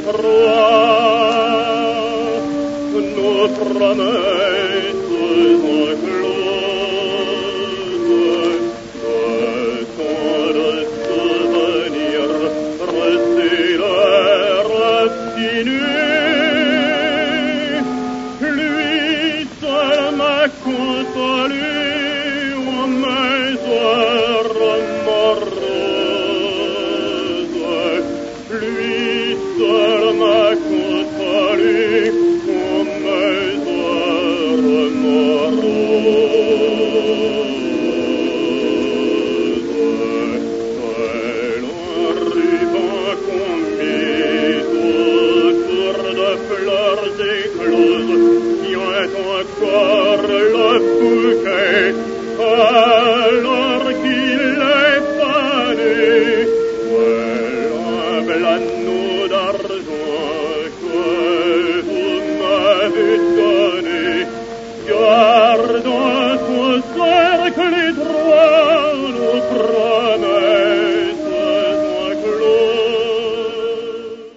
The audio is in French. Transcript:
nos promesses écloses, tant de souvenirs restés raffinés. Lui seul m'a consolé en mes heures moroses. Lui seul m'a consolé en mes heures moroses. Tel un ruban qu'on mit autour de fleurs écloses, tient encore le bouquet alors qu'il est fané. L'anneau d'argent que vous m'avez donné, garde en son cercle étroit.